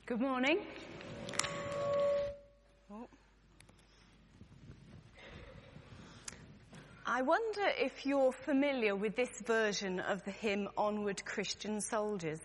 Good morning. I wonder if you're familiar with this version of the hymn, Onward Christian Soldiers.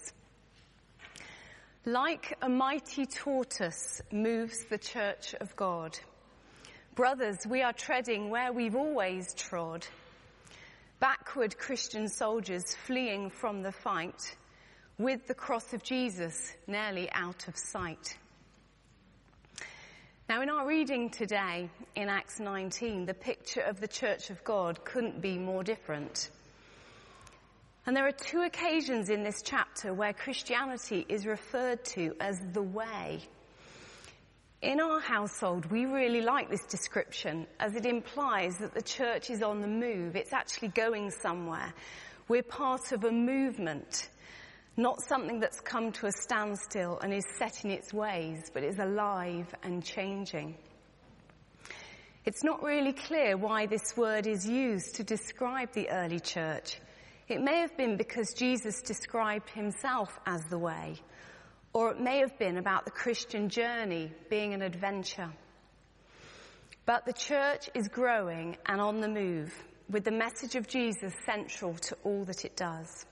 Like a mighty tortoise moves the Church of God. Brothers, we are treading where we've always trod. Backward Christian soldiers fleeing from the fight, with the cross of Jesus nearly out of sight. Now, in our reading today in Acts 19, the picture of the Church of God couldn't be more different. And there are two occasions in this chapter where Christianity is referred to as the way. In our household, we really like this description as it implies that the church is on the move. It's actually going somewhere. We're part of a movement. Not something that's come to a standstill and is set in its ways, but is alive and changing. It's not really clear why this word is used to describe the early church. It may have been because Jesus described himself as the way, or it may have been about the Christian journey being an adventure. But the church is growing and on the move, with the message of Jesus central to all that it does.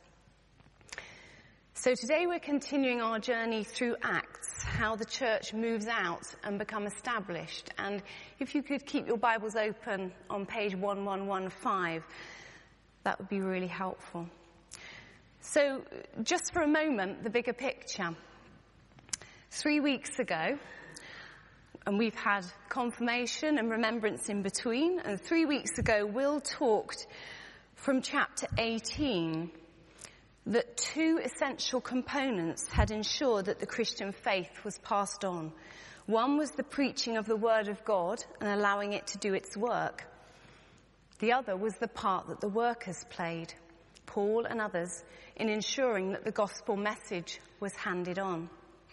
So today we're continuing our journey through Acts, how the church moves out and becomes established. And if you could keep your Bibles open on page 1115, that would be really helpful. So just for a moment, the bigger picture. 3 weeks ago, and we've had confirmation and remembrance in between, and 3 weeks ago Will talked from chapter 18 that two essential components had ensured that the Christian faith was passed on. One was the preaching of the Word of God and allowing it to do its work. The other was the part that the workers played, Paul and others, in ensuring that the gospel message was handed on.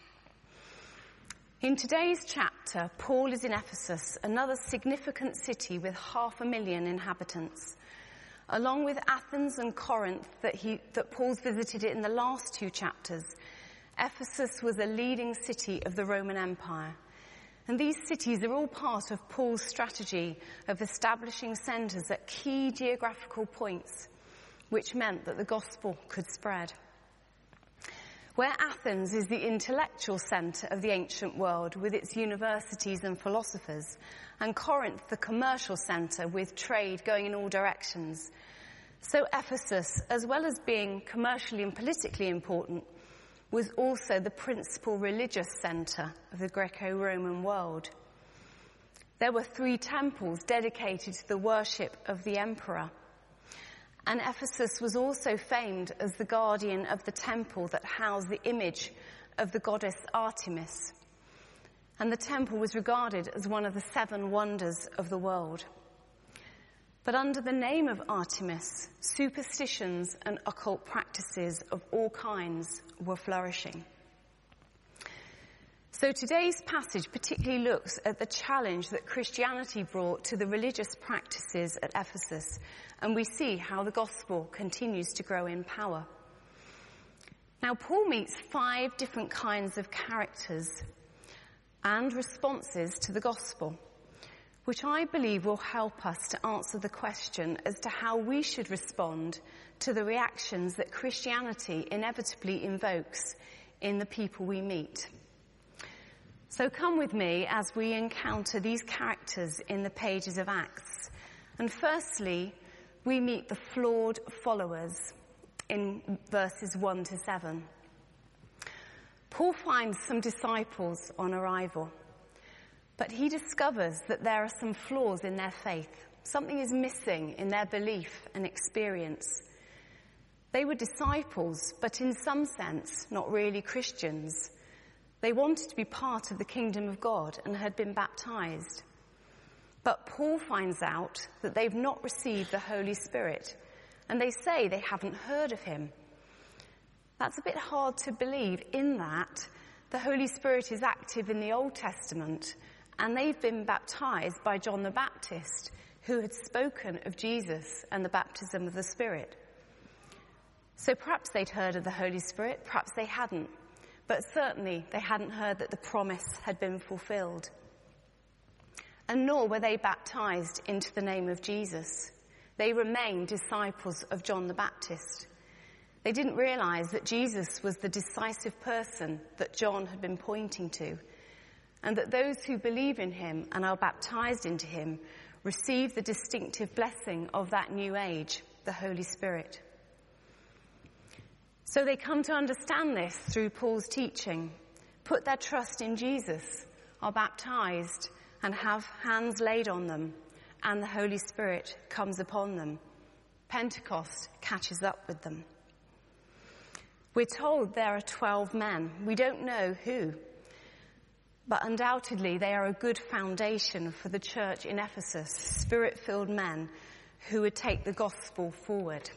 In today's chapter, Paul is in Ephesus, another significant city with 500,000 inhabitants. Along with Athens and Corinth that Paul's visited in the last two chapters, Ephesus was a leading city of the Roman Empire. And these cities are all part of Paul's strategy of establishing centres at key geographical points, which meant that the gospel could spread. Where Athens is the intellectual centre of the ancient world with its universities and philosophers, and Corinth the commercial centre with trade going in all directions. So Ephesus, as well as being commercially and politically important, was also the principal religious centre of the Greco-Roman world. There were 3 temples dedicated to the worship of the emperor. And Ephesus was also famed as the guardian of the temple that housed the image of the goddess Artemis. And the temple was regarded as one of the 7 wonders of the world. But under the name of Artemis, superstitions and occult practices of all kinds were flourishing. So today's passage particularly looks at the challenge that Christianity brought to the religious practices at Ephesus, and we see how the gospel continues to grow in power. Now, Paul meets 5 different kinds of characters and responses to the gospel, which I believe will help us to answer the question as to how we should respond to the reactions that Christianity inevitably invokes in the people we meet. So come with me as we encounter these characters in the pages of Acts. And firstly, we meet the flawed followers in verses 1 to 7. Paul finds some disciples on arrival, but he discovers that there are some flaws in their faith. Something is missing in their belief and experience. They were disciples, but in some sense, not really Christians. They wanted to be part of the kingdom of God and had been baptized. But Paul finds out that they've not received the Holy Spirit, and they say they haven't heard of him. That's a bit hard to believe in that the Holy Spirit is active in the Old Testament, and they've been baptized by John the Baptist, who had spoken of Jesus and the baptism of the Spirit. So perhaps they'd heard of the Holy Spirit, perhaps they hadn't. but certainly they hadn't heard that the promise had been fulfilled. And nor were they baptized into the name of Jesus. They remained disciples of John the Baptist. They didn't realize that Jesus was the decisive person that John had been pointing to, and that those who believe in him and are baptized into him receive the distinctive blessing of that new age, the Holy Spirit. So they come to understand this through Paul's teaching, put their trust in Jesus, are baptized, and have hands laid on them, and the Holy Spirit comes upon them. Pentecost catches up with them. We're told there are 12 men. We don't know who, but undoubtedly they are a good foundation for the church in Ephesus, Spirit-filled men who would take the gospel forward.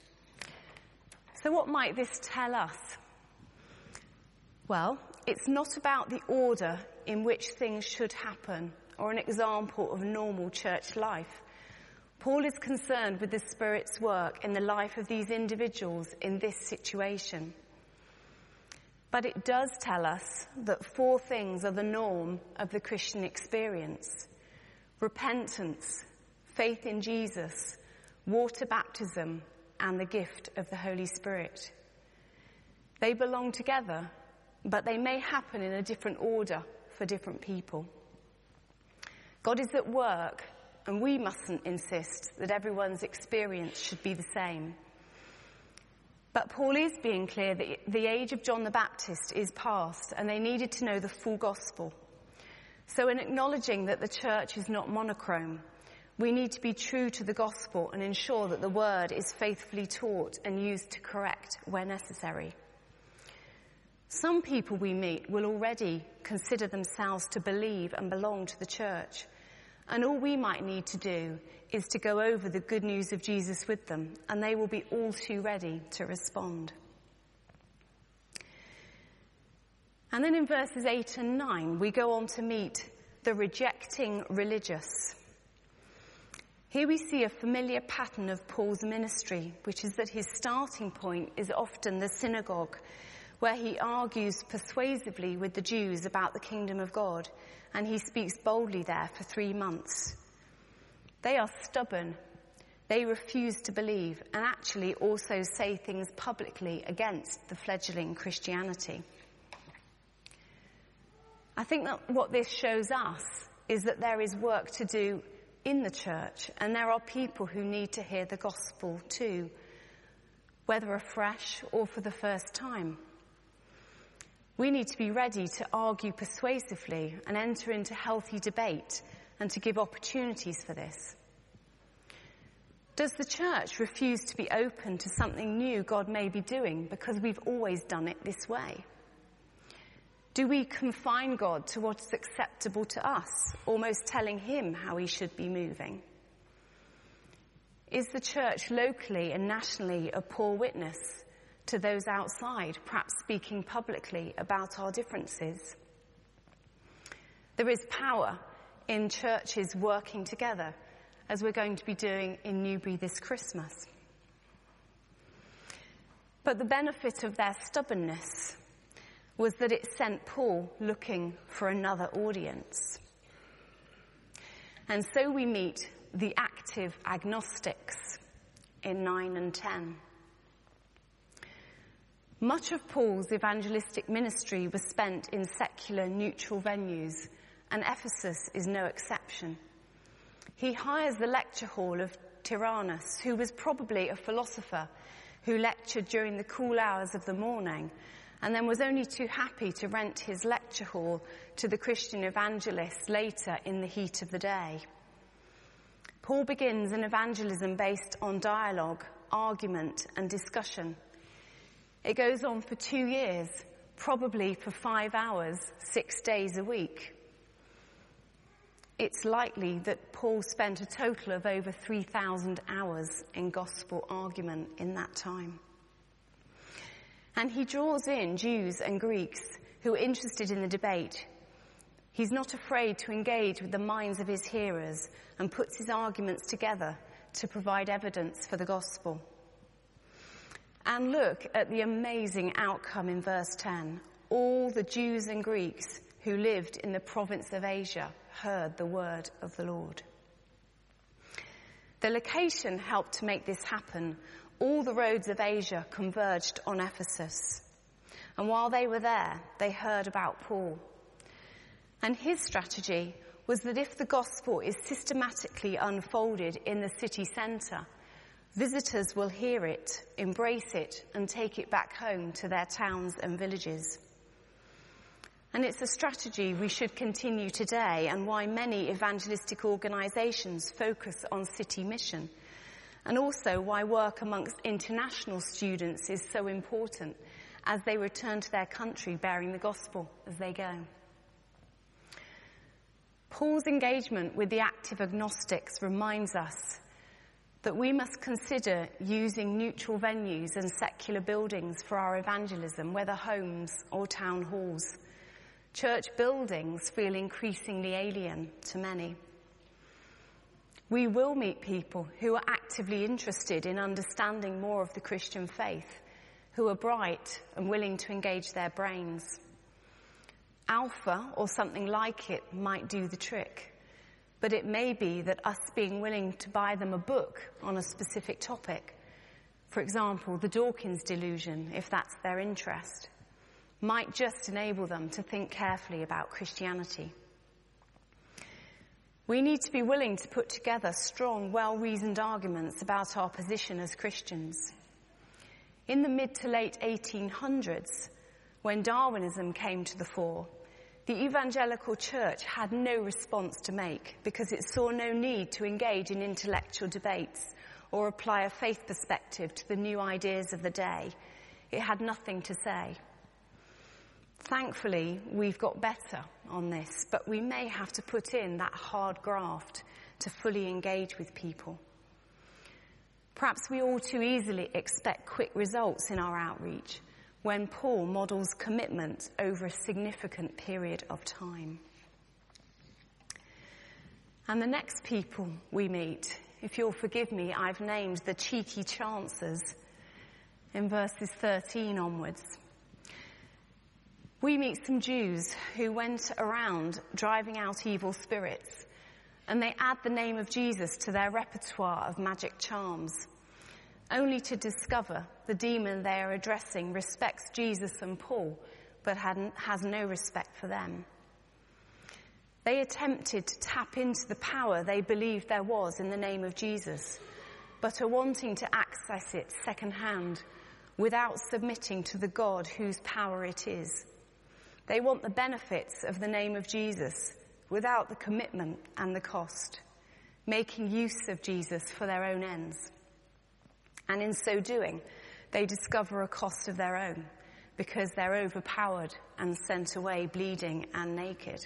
So what might this tell us? Well, it's not about the order in which things should happen or an example of normal church life. Paul is concerned with the Spirit's work in the life of these individuals in this situation. But it does tell us that 4 things are the norm of the Christian experience: repentance, faith in Jesus, water baptism, and the gift of the Holy Spirit. They belong together, but they may happen in a different order for different people. God is at work, and we mustn't insist that everyone's experience should be the same. But Paul is being clear that the age of John the Baptist is past, and they needed to know the full gospel. So in acknowledging that the church is not monochrome, we need to be true to the gospel and ensure that the word is faithfully taught and used to correct where necessary. Some people we meet will already consider themselves to believe and belong to the church, and all we might need to do is to go over the good news of Jesus with them, and they will be all too ready to respond. And then in verses 8 and 9, we go on to meet the rejecting religious. Here we see a familiar pattern of Paul's ministry, which is that his starting point is often the synagogue, where he argues persuasively with the Jews about the kingdom of God, and he speaks boldly there for 3 months. They are stubborn. They refuse to believe, and actually also say things publicly against the fledgling Christianity. I think that what this shows us is that there is work to do in the church, and there are people who need to hear the gospel too, whether afresh or for the first time. We need to be ready to argue persuasively and enter into healthy debate and to give opportunities for this. Does the church refuse to be open to something new God may be doing because we've always done it this way? Do we confine God to what's acceptable to us, almost telling him how he should be moving? Is the church locally and nationally a poor witness to those outside, perhaps speaking publicly about our differences? There is power in churches working together, as we're going to be doing in Newbury this Christmas. But the benefit of their stubbornness was that it sent Paul looking for another audience. And so we meet the active agnostics in 9 and 10. Much of Paul's evangelistic ministry was spent in secular, neutral venues, and Ephesus is no exception. He hires the lecture hall of Tyrannus, who was probably a philosopher who lectured during the cool hours of the morning, and then was only too happy to rent his lecture hall to the Christian evangelists later in the heat of the day. Paul begins an evangelism based on dialogue, argument, and discussion. It goes on for 2 years, probably for 5 hours, 6 days a week. It's likely that Paul spent a total of over 3,000 hours in gospel argument in that time. And he draws in Jews and Greeks who are interested in the debate. He's not afraid to engage with the minds of his hearers and puts his arguments together to provide evidence for the gospel. And look at the amazing outcome in verse 10. all the Jews and Greeks who lived in the province of Asia heard the word of the Lord. The location helped to make this happen. All the roads of Asia converged on Ephesus. And while they were there, they heard about Paul. And his strategy was that if the gospel is systematically unfolded in the city centre, visitors will hear it, embrace it, and take it back home to their towns and villages. And it's a strategy we should continue today, and why many evangelistic organisations focus on city mission, and also why work amongst international students is so important as they return to their country bearing the gospel as they go. Paul's engagement with the active agnostics reminds us that we must consider using neutral venues and secular buildings for our evangelism, whether homes or town halls. Church buildings feel increasingly alien to many. We will meet people who are actively interested in understanding more of the Christian faith, who are bright and willing to engage their brains. Alpha, or something like it, might do the trick, but it may be that us being willing to buy them a book on a specific topic, for example, the Dawkins delusion, if that's their interest, might just enable them to think carefully about Christianity. We need to be willing to put together strong, well-reasoned arguments about our position as Christians. In the mid to late 1800s, when Darwinism came to the fore, the evangelical church had no response to make because it saw no need to engage in intellectual debates or apply a faith perspective to the new ideas of the day. It had nothing to say. Thankfully, we've got better on this, but we may have to put in that hard graft to fully engage with people. Perhaps we all too easily expect quick results in our outreach when Paul models commitment over a significant period of time. And the next people we meet, if you'll forgive me, I've named the cheeky chancers in verses 13 onwards. We meet some Jews who went around driving out evil spirits, and they add the name of Jesus to their repertoire of magic charms, only to discover the demon they are addressing respects Jesus and Paul, but has no respect for them. They attempted to tap into the power they believed there was in the name of Jesus, but are wanting to access it secondhand without submitting to the God whose power it is. They want the benefits of the name of Jesus without the commitment and the cost, making use of Jesus for their own ends. And in so doing, they discover a cost of their own because they're overpowered and sent away bleeding and naked.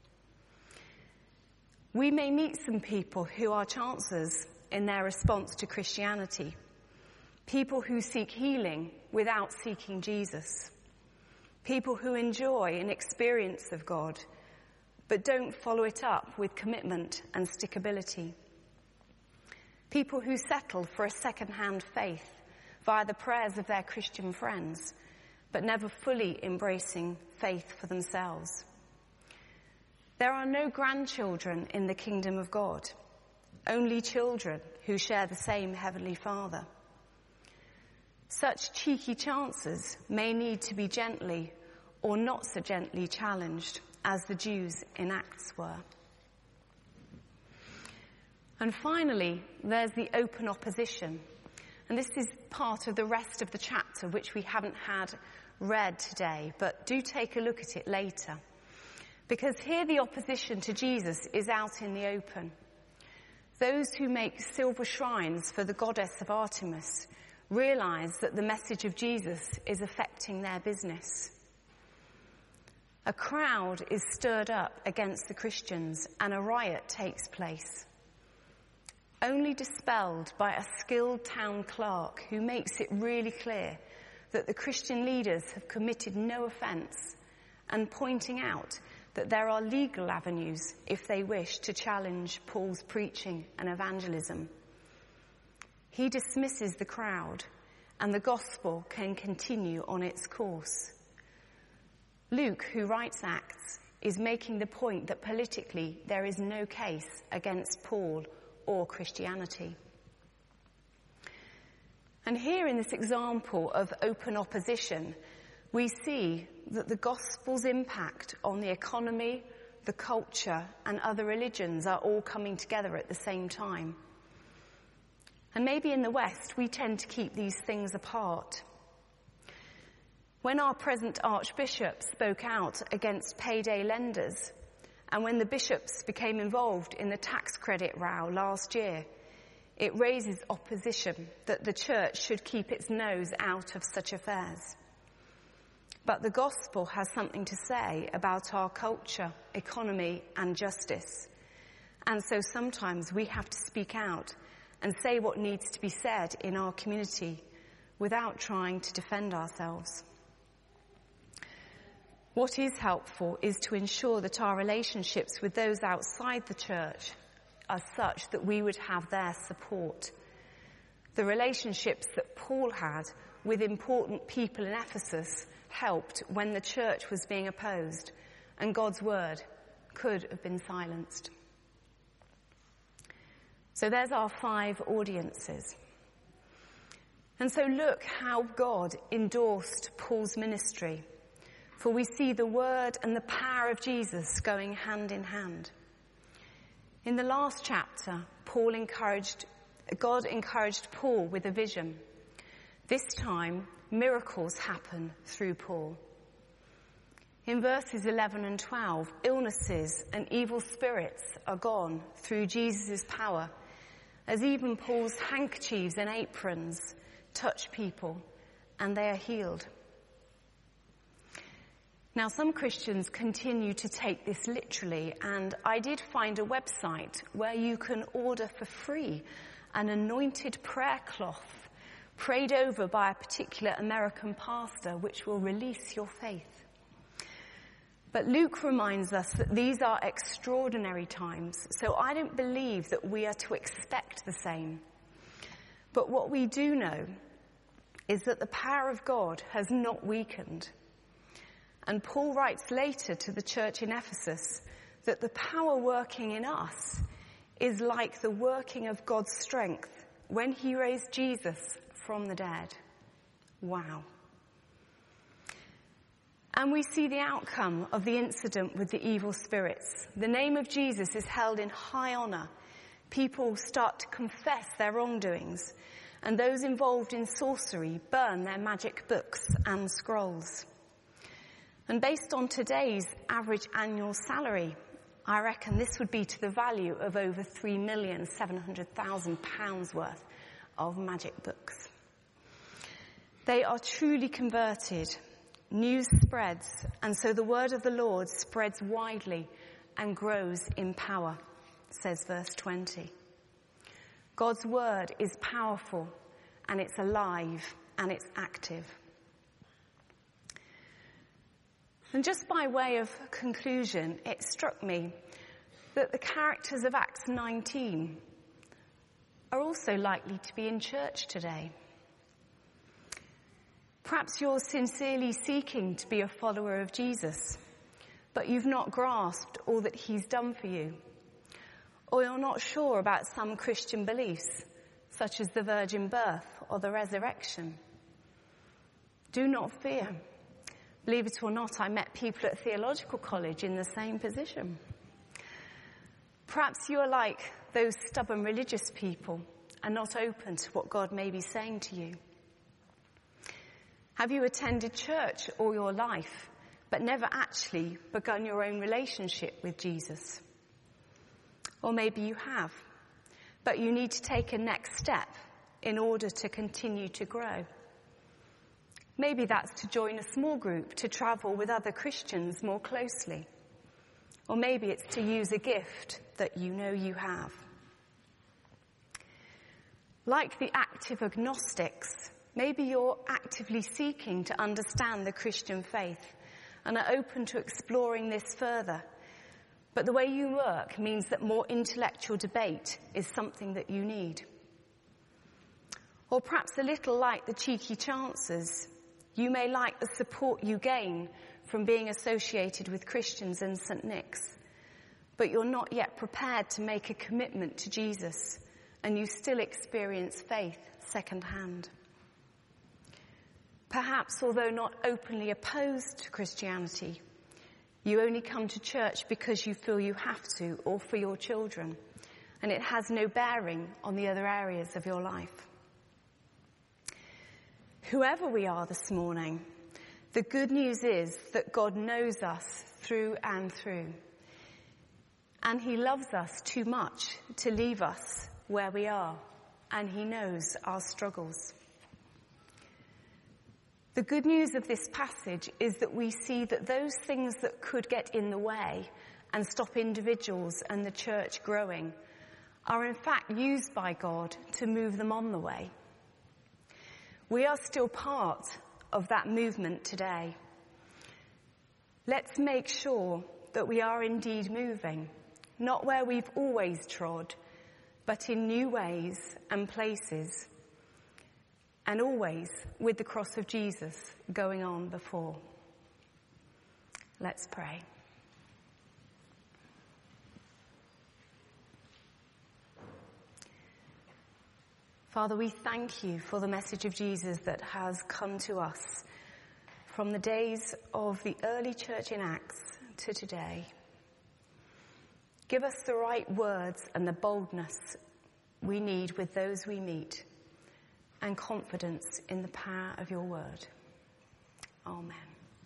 We may meet some people who are chancers in their response to Christianity, people who seek healing without seeking Jesus. People who enjoy an experience of God, but don't follow it up with commitment and stickability. People who settle for a second-hand faith via the prayers of their Christian friends, but never fully embracing faith for themselves. There are no grandchildren in the kingdom of God, only children who share the same Heavenly Father. Such cheeky chances may need to be gently or not so gently challenged, as the Jews in Acts were. And finally, there's the open opposition. And this is part of the rest of the chapter, which we haven't had read today, but do take a look at it later. Because here the opposition to Jesus is out in the open. Those who make silver shrines for the goddess of Artemis realize that the message of Jesus is affecting their business. A crowd is stirred up against the Christians and a riot takes place, only dispelled by a skilled town clerk who makes it really clear that the Christian leaders have committed no offence, and pointing out that there are legal avenues if they wish to challenge Paul's preaching and evangelism. He dismisses the crowd, and the gospel can continue on its course. Luke, who writes Acts, is making the point that politically there is no case against Paul or Christianity. And here in this example of open opposition, we see that the gospel's impact on the economy, the culture, and other religions are all coming together at the same time. And maybe in the West, we tend to keep these things apart. When our present Archbishop spoke out against payday lenders, and when the bishops became involved in the tax credit row last year, it raises opposition that the church should keep its nose out of such affairs. But the gospel has something to say about our culture, economy, and justice. And so sometimes we have to speak out and say what needs to be said in our community without trying to defend ourselves. What is helpful is to ensure that our relationships with those outside the church are such that we would have their support. The relationships that Paul had with important people in Ephesus helped when the church was being opposed, and God's word could have been silenced. So there's our 5 audiences. And so look how God endorsed Paul's ministry. For we see the word and the power of Jesus going hand in hand. In the last chapter, God encouraged Paul with a vision. This time, miracles happen through Paul. In verses 11 and 12, illnesses and evil spirits are gone through Jesus' power, as even Paul's handkerchiefs and aprons touch people and they are healed. Now, some Christians continue to take this literally, and I did find a website where you can order for free an anointed prayer cloth prayed over by a particular American pastor, which will release your faith. But Luke reminds us that these are extraordinary times, so I don't believe that we are to expect the same. But what we do know is that the power of God has not weakened. And Paul writes later to the church in Ephesus that the power working in us is like the working of God's strength when he raised Jesus from the dead. Wow. And we see the outcome of the incident with the evil spirits. The name of Jesus is held in high honor. People start to confess their wrongdoings, and those involved in sorcery burn their magic books and scrolls. And based on today's average annual salary, I reckon this would be to the value of over £3,700,000 worth of magic books. They are truly converted. News spreads, and so the word of the Lord spreads widely and grows in power, says verse 20. God's word is powerful, and it's alive, and it's active. And just by way of conclusion, it struck me that the characters of Acts 19 are also likely to be in church today. Perhaps you're sincerely seeking to be a follower of Jesus, but you've not grasped all that he's done for you. Or you're not sure about some Christian beliefs, such as the virgin birth or the resurrection. Do not fear. Believe it or not, I met people at theological college in the same position. Perhaps you are like those stubborn religious people and not open to what God may be saying to you. Have you attended church all your life, but never actually begun your own relationship with Jesus? Or maybe you have, but you need to take a next step in order to continue to grow. Maybe that's to join a small group to travel with other Christians more closely. Or maybe it's to use a gift that you know you have. Like the active agnostics, maybe you're actively seeking to understand the Christian faith and are open to exploring this further. But the way you work means that more intellectual debate is something that you need. Or perhaps a little like the cheeky chancers, You may like the support you gain from being associated with Christians and St. Nick's, but you're not yet prepared to make a commitment to Jesus, and you still experience faith secondhand. Perhaps, although not openly opposed to Christianity, you only come to church because you feel you have to, or for your children, and it has no bearing on the other areas of your life. Whoever we are this morning, the good news is that God knows us through and through, and he loves us too much to leave us where we are, and he knows our struggles. The good news of this passage is that we see that those things that could get in the way and stop individuals and the church growing are in fact used by God to move them on the way. We are still part of that movement today. Let's make sure that we are indeed moving, not where we've always trod, but in new ways and places, and always with the cross of Jesus going on before. Let's pray. Father, we thank you for the message of Jesus that has come to us from the days of the early church in Acts to today. Give us the right words and the boldness we need with those we meet, and confidence in the power of your word. Amen.